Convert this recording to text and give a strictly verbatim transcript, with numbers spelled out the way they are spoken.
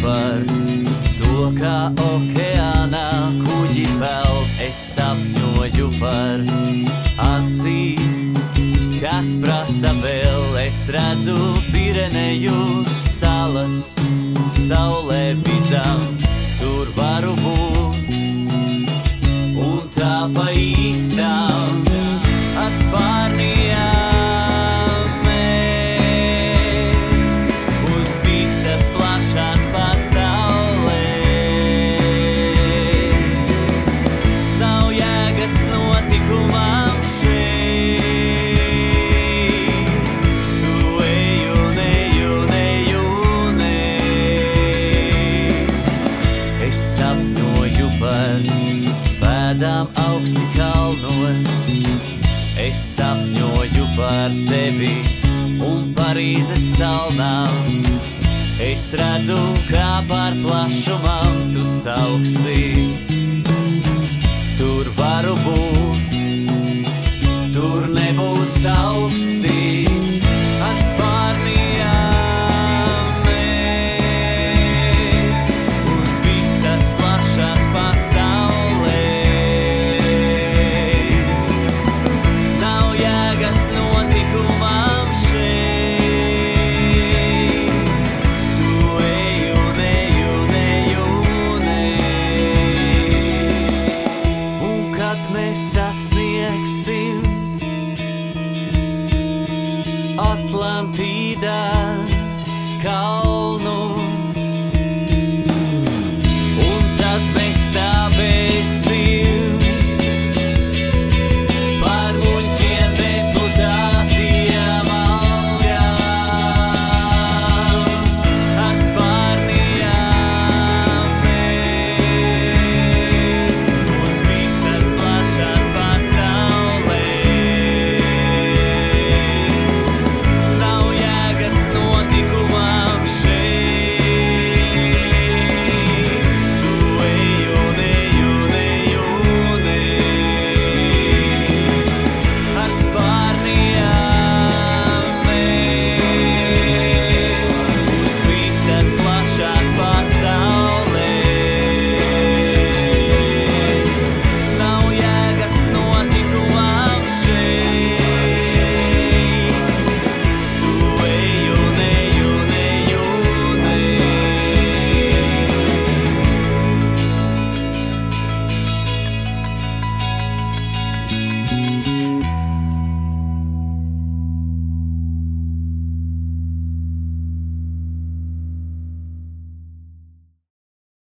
par to, kā okeānā kuģi peld. Es sapņoju par acīm, kas prasa vēl. Es redzu Pireneju salas, saulē vizām tur varu būt. Un tā pa īstām ar spārnījām mēs uz visas plašās pasaulēs. Nav jēgas notikumam šeit. Tu eju, neju, neju, nej. Es sapņoju par pēdām augsti kalnos. Es sapņoju par tevi un Parīzes salnām. Es redzu, kā pār plašumam tu sauksi. Tur varu būt, tur nebūs augsti. Ar spārnījām mēs uz visas plašās pasaulēs. Nav jēgas notikumam šeit. Tu eju, neju, neju, nej. Un kad mēs sasniegsim Atlantiju